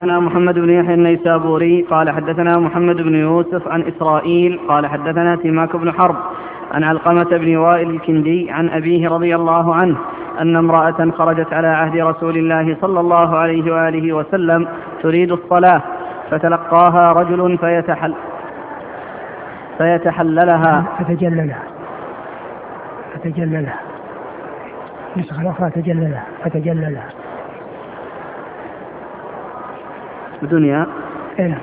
حدثنا محمد بن يحيى النيسابوري قال حدثنا محمد بن يوسف عن إسرائيل قال حدثنا سماك بن حرب عن علقمة بن وائل الكندي عن أبيه رضي الله عنه أن امرأة خرجت على عهد رسول الله صلى الله عليه وآله وسلم تريد الصلاة فتلقاها رجل فتجللها نسخة الأخرى فتجللها بدنيا إيه.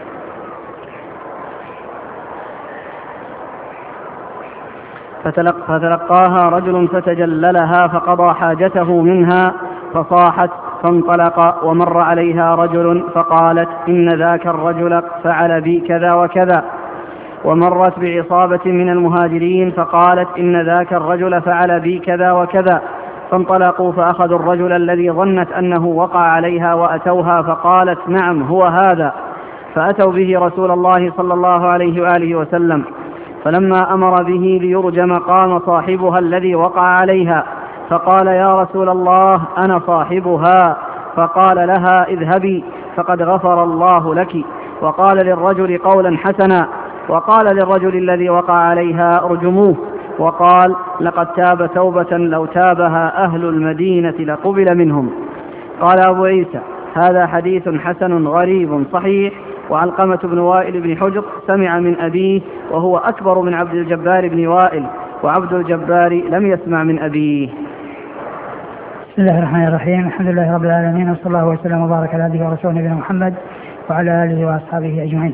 فتلقاها رجل فتجللها فقضى حاجته منها فصاحت فانطلق ومر عليها رجل فقالت إن ذاك الرجل فعل بي كذا وكذا. ومرت بعصابة من المهاجرين فقالت إن ذاك الرجل فعل بي كذا وكذا. فانطلقوا فأخذوا الرجل الذي ظنت أنه وقع عليها وأتوها فقالت نعم هو هذا. فأتوا به رسول الله صلى الله عليه وآله وسلم فلما أمر به ليرجم قام صاحبها الذي وقع عليها فقال يا رسول الله أنا صاحبها. فقال لها اذهبي فقد غفر الله لك. وقال للرجل قولا حسنا وقال للرجل الذي وقع عليها ارجموه. وقال لقد تاب توبة لو تابها أهل المدينة لقبل منهم. قال أبو عيسى هذا حديث حسن غريب صحيح. وعلقمة بن وائل بن حجر سمع من أبيه وهو أكبر من عبد الجبار بن وائل وعبد الجبار لم يسمع من أبيه. بسم الله الرحمن الرحيم. الحمد لله رب العالمين وصلى الله وسلم وبارك على عبده ورسوله نبينا محمد وعلى آله وأصحابه أجمعين.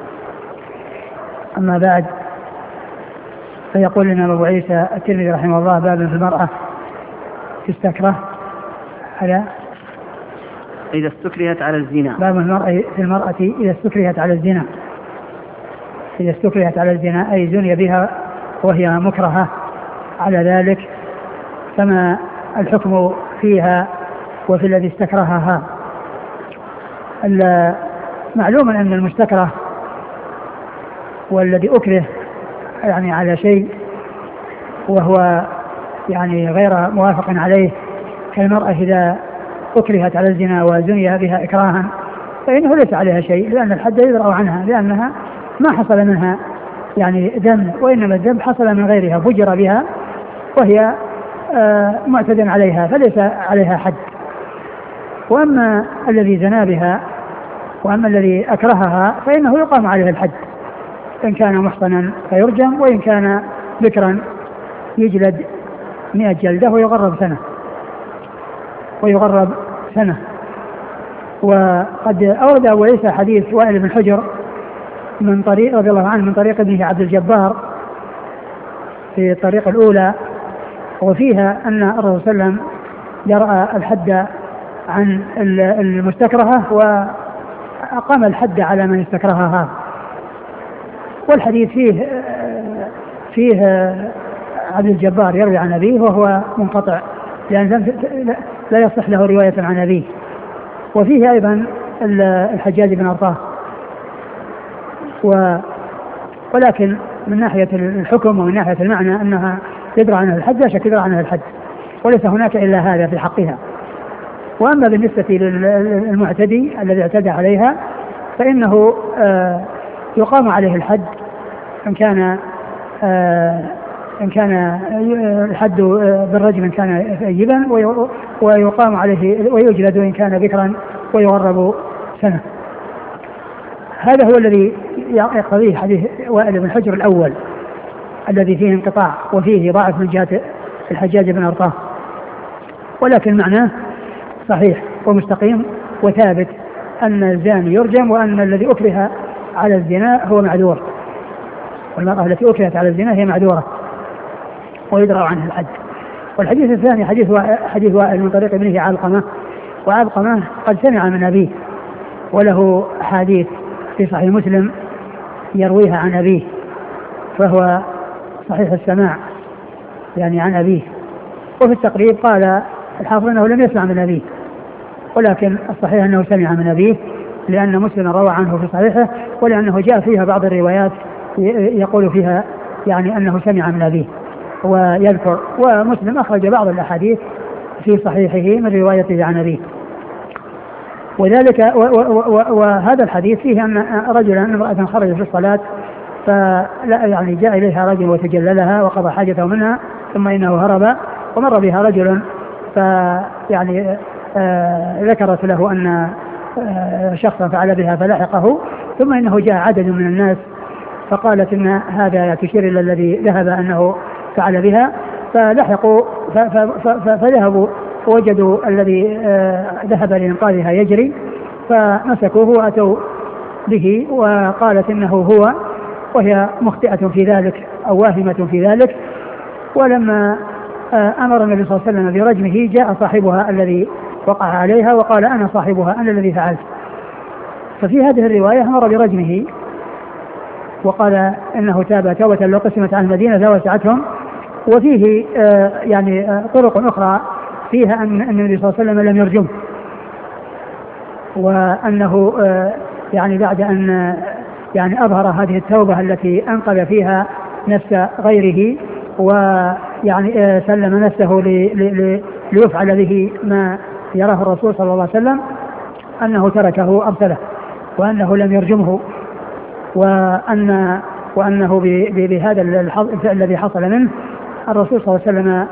أما بعد فيقول لنا أبو عيسى الترمذي رحمه الله باب في المرأة تستكره على إذا استكرهت على الزنا. باب في المرأة إذا استكرهت على الزنا. إذا استكرهت على الزنا أي زني بها وهي مكرهة على ذلك فما الحكم فيها وفي الذي استكرهها. معلوم أن المستكره والذي أكره يعني على شيء وهو يعني غير موافق عليه كالمرأة إذا أكرهت على الزنا وزني بها إكراها فإنه ليس عليها شيء لأن الحد يدرأ عنها لأنها ما حصل منها يعني ذنب وإنما الذنب حصل من غيرها فجر بها وهي معتد عليها فليس عليها حد. وأما الذي زنا بها وأما الذي أكرهها فإنه يقام عليه الحد إن كان محصنا فيرجم وإن كان بكرا يجلد 100 جلدة ويغرب سنة. وقد أورد أبو عيسى حديث وائل بن حجر من طريق رضي الله عنه من طريق ابنه عبد الجبار في الطريق الأولى وفيها أن الرسول صلى الله عليه وسلم جرى الحد عن المستكرهة وأقام الحد على من استكرهها. والحديث فيه عبد الجبار يروي عن أبيه وهو منقطع لأن لا يصح له رواية عن أبيه. وفيه أيضا الحجاج بن أرطاه ولكن من ناحية الحكم ومن ناحية المعنى أنها يدرى عنها الحد لا شك يدرى عنها الحد وليس هناك إلا هذا في حقها. وأما بالنسبة للمعتدي الذي اعتدى عليها فإنه يقام عليه الحد إن كان الحد بالرجم إن كان ثيبا ويقام عليه ويجلد إن كان بكرا ويغرب سنة. هذا هو الذي يقتضيه حديث وائل بن حجر الأول الذي فيه انقطاع وفيه ضعف من جهة الحجاج بن أرطاه ولكن معناه صحيح ومستقيم وثابت أن الزاني يرجم وأن الذي أكره على الزنا هو معذور والمرأة التي أكرهت على الزنا هي معذورة ويدرى عنها الحد. والحديث الثاني حديث وائل من طريق ابنه علقمة وعلقمة قد سمع من أبيه وله حديث في صحيح مسلم يرويها عن أبيه فهو صحيح السماع يعني عن أبيه. وفي التقريب قال الحافظ أنه لم يسمع من أبيه ولكن الصحيح أنه سمع من أبيه لأن مسلم روى عنه في صحيحه ولأنه جاء فيها بعض الروايات يقول فيها يعني أنه سمع من أبيه ويذكر. ومسلم أخرج بعض الأحاديث في صحيحه من روايته عن أبيه. وذلك وهذا الحديث فيه أن رجلا امرأة خرج في الصلاة فلا يعني جاء إليها رجل وتجللها وقضى حاجته منها ثم إنه هرب ومر بها رجل فيعني ذكرت له أن شخصا فعل بها فلحقه ثم إنه جاء عدد من الناس فقالت إن هذا تشير إلى الذي ذهب أنه فعل بها فلحقوا فذهبوا وجدوا الذي ذهب لإنقاذها يجري فمسكوه وأتوا به وقالت إنه هو وهي مخطئة في ذلك أو واهمة في ذلك. ولما أمر النبي صلى الله عليه وسلم برجمه جاء صاحبها الذي وقع عليها وقال أنا صاحبها أنا الذي فعلت. ففي هذه الرواية أمر برجمه وقال إنه تاب توبة لو قسمت عن المدينة لوسعتهم. وفيه يعني طرق أخرى فيها أن النبي صلى الله عليه وسلم لم يرجمه وأنه يعني بعد أن يعني أظهر هذه التوبة التي أنقذ فيها نفس غيره ويعني سلم نفسه ليفعل به ما يراه الرسول صلى الله عليه وسلم أنه تركه أرسله وأنه لم يرجمه وأنه بهذا الذي حصل منه الرسول صلى الله عليه وسلم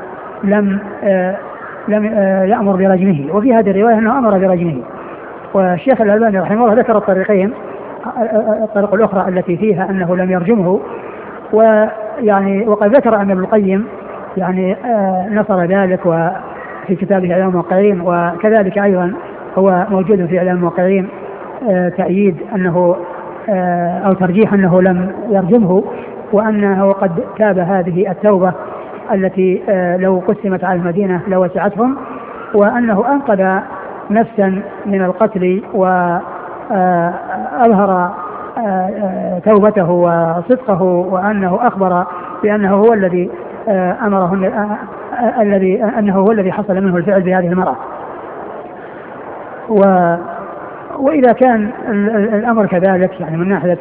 لم يأمر برجمه. وفي هذه الرواية أنه أمر برجمه. والشيخ الألباني رحمه الله ذكر الطريقين الطريق الأخرى التي فيها أنه لم يرجمه ويعني وقد ذكر أن ابن القيم يعني نصر ذلك وفي كتابه إعلام الموقعين وكذلك أيضا هو موجود في إعلام الموقعين تأييد أنه أو ترجيح أنه لم يرجمه وأنه قد تاب هذه التوبة التي لو قسمت على المدينة لوسعتهم وأنه أنقذ نفسا من القتل وأظهر توبته وصدقه وأنه أخبر بأنه هو الذي أمره أنه هو الذي حصل منه الفعل بهذه المرأة. وإذا كان الأمر كذلك يعني من ناحية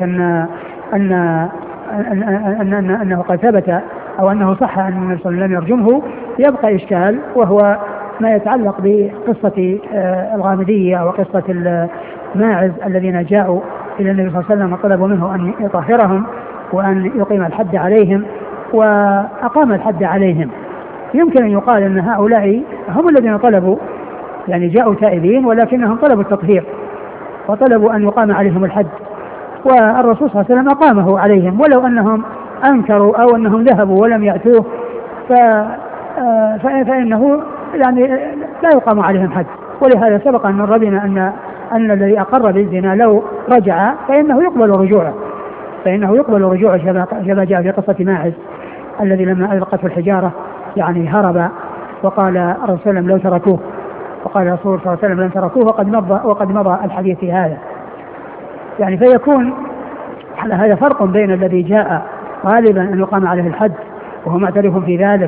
أنه قد ثبت أو أنه صح أن النبي صلى الله عليه وسلم لم يرجمه يبقى إشكال وهو ما يتعلق بقصة الغامدية وقصة الماعز الذين جاءوا إلى النبي صلى الله عليه وسلم وطلبوا منه أن يطهرهم وأن يقيم الحد عليهم وأقام الحد عليهم. يمكن أن يقال أن هؤلاء هم الذين طلبوا يعني جاءوا تائبين ولكنهم طلبوا التطهير وطلبوا أن يقام عليهم الحد والرسول صلى الله عليه وسلم أقامه عليهم ولو أنهم أنكروا أو أنهم ذهبوا ولم يأتوه فإنه يعني لا يقام عليهم حد. ولهذا سبق أن مر بنا أن الذي أقر بالزنا لو رجع فإنه يقبل رجوعه كما جاء في قصة ماعز الذي لما ألقته الحجارة يعني هرب وقال الرسول صلى الله عليه وسلم لو تركوه وقال الرسول صلى الله عليه وسلم لن تركوه وقد مضى الحديث في هذا. يعني فيكون على هذا فرق بين الذي جاء غالبا أن يقام عليه الحد وهو معترف في ذلك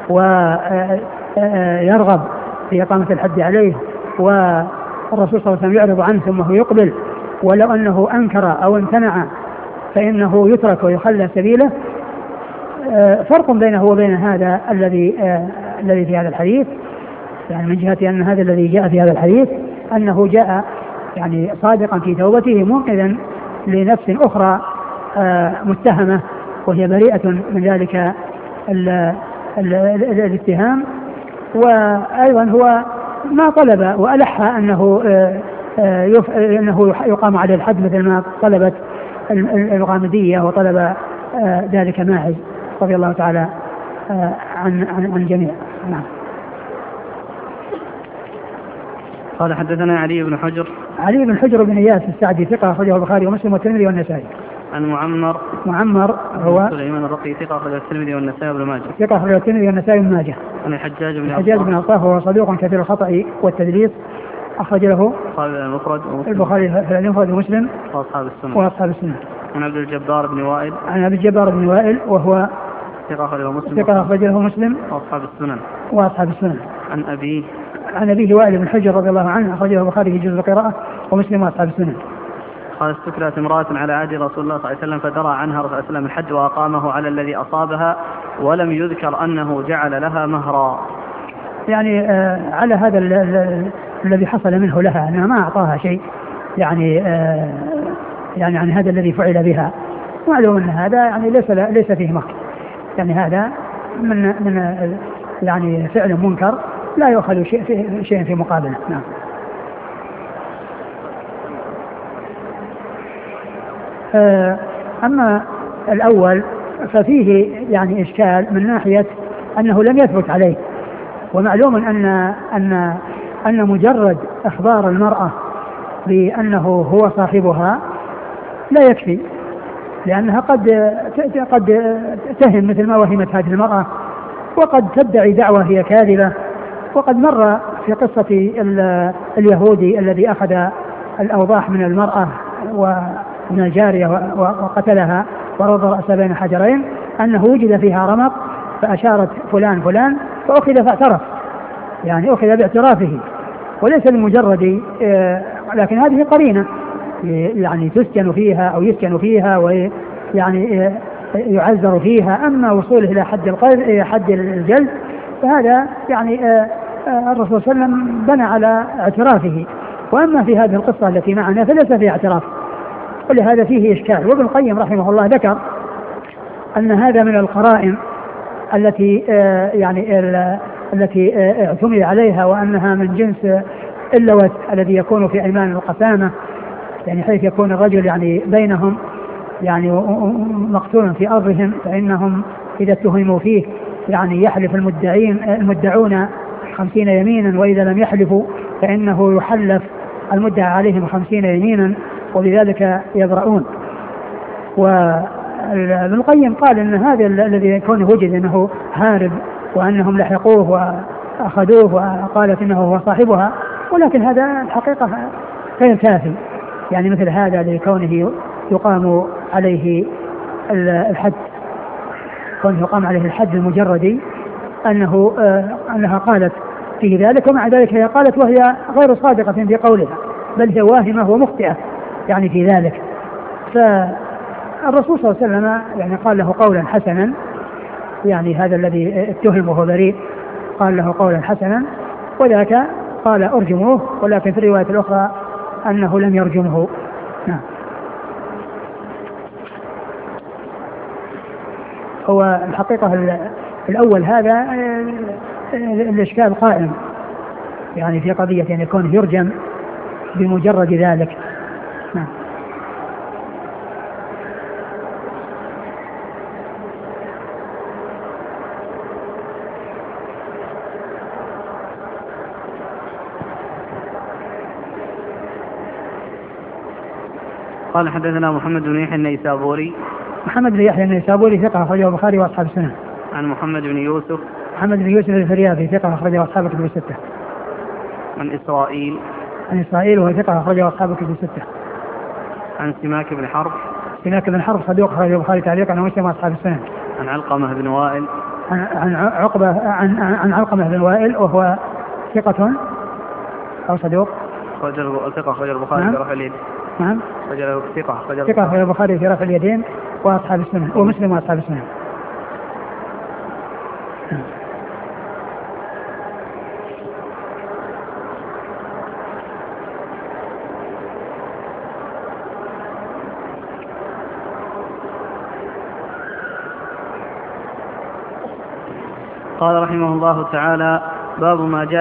ويرغب في إقامة الحد عليه والرسول صلى الله عليه وسلم يعرض عنه ثم هو يقبل ولو أنه أنكر أو امتنع فإنه يترك ويخلى سبيله. فرق بينه وبين هذا الذي في هذا الحديث يعني من جهة أن هذا الذي جاء في هذا الحديث أنه جاء يعني صادقا في توبته منقذا لنفس أخرى متهمة وهي بريئة من ذلك الاتهام. وأيضا هو ما طلب وألح أنه يقام على الحد مثل ما طلبت الغامدية وطلب ذلك ماعز رضي الله تعالى عن الجميع. نعم. قال حدثنا علي بن حجر بن إياس السعدي ثقة أخرجه البخاري ومسلم والترمذي والنسائي. عن معمر هو سليمان الرقي ثقة أخرجه الترمذي والنسائي وابن ماجه. ثقة أخرجه الترمذي والنسائي وابن ماجه. عن الحجاج بن عطاف وهو صدوق كثير الخطأ والتدليس أخرج له البخاري في المفرد ومسلم وأصحاب السنة. عن عبد الجبار بن وائل وهو ثقة أخرجه مسلم وأصحاب السنن. عن أبيه وائل بن حجر رضي الله عنه أخرجه البخاري في جزء القراءة ومسلم وأصحاب السنن. قال استكرت امرأة على عهد رسول الله صلى الله عليه وسلم فدرى عنها رسول الله صلى الله عليه وسلم الحد وأقامه على الذي أصابها ولم يذكر أنه جعل لها مهرا. يعني على هذا الذي حصل منه لها أنها ما أعطاها شيء يعني يعني عن هذا الذي فعل بها. معلوم أن هذا يعني ليس فيه مكر، يعني هذا من يعني فعل منكر لا يؤخذ شيء في مقابله. نعم. أما الأول ففيه يعني إشكال من ناحية أنه لم يثبت عليه، ومعلوم أن مجرد إخبار المرأة بأنه هو صاحبها لا يكفي، لأنها قد تهم مثل ما وهمت هذه المرأة، وقد تدعي دعوة هي كاذبة. وقد مر في قصة اليهودي الذي أخذ الأوضاح من المرأة ومن الجارية وقتلها ورضى رأسها بين حجرين، أنه وجد فيها رمق فأشارت فلان فلان فأخذ فاعترف، يعني أخذ باعترافه وليس بمجرد لكن هذه قرينة يعني تسجن فيها أو يسجن فيها ويعني يعذر فيها. أما وصوله إلى حد الجلد فهذا يعني الرسول صلى الله عليه وسلم بنى على اعترافه. وأما في هذه القصة التي معنا فليس فيها اعتراف، ولهذا فيه إشكال. وابن القيم رحمه الله ذكر أن هذا من القرائن التي يعني التي اعتمد عليها، وأنها من جنس اللوث الذي يكون في أيمان القسامة، يعني حيث يكون الرجل يعني بينهم يعني مقتول في أرضهم، فإنهم إذا اتهموا فيه يعني يحلف المدعون 50 يمينا، وإذا لم يحلفوا فإنه يحلف المدعى عليهم 50 يمينا، وبذلك يبرؤون. وابن القيم قال إن هذا الذي يكون وجد أنه هارب وأنهم لحقوه وأخذوه وقالت إنه هو صاحبها، ولكن هذا الحقيقة غير كافي. يعني مثل هذا لكونه يقام عليه الحد، كونه يقام عليه الحد المجرد أنها قالت في ذلك، ومع ذلك هي قالت وهي غير صادقة في قولها، بل هي واهمة ومخطئة يعني في ذلك. فالرسول صلى الله عليه وسلم يعني قال له قولا حسنا، يعني هذا الذي اتهمه بريء قال له قولا حسنا، وذاك قال أرجموه، ولكن في الرواية الأخرى أنه لم يرجمه. نعم. هو الحقيقة الأول هذا الإشكال قائم يعني في قضية أن يكون يرجم بمجرد ذلك. نعم. قال حدثنا محمد بن يحيى النيسابوري. محمد بن يحيى النيسابوري ثقة أخرجه البخاري وأصحاب السنن. عن محمد بن يوسف. محمد بن يوسف الفريابي ثقة أخرجه أصحاب الكتب الستة. عن إسرائيل. عن إسرائيل وهو ثقة أخرجه أصحاب الكتب الستة. عن سماك بن حرب. سماك بن حرب صدوق أخرجه البخاري تعليقا ومسلم وأصحاب السنن. عن علقمة بن وائل. عن علقمة بن وائل وهو ثقة أو صدوق. ثقة أخرجه البخاري في رفع اليدين. نعم. ثقة أخرجه البخاري في رفع اليدين وأصحاب السنن ومسلم وأصحاب السنن. قال رحمه الله تعالى: باب ما جاء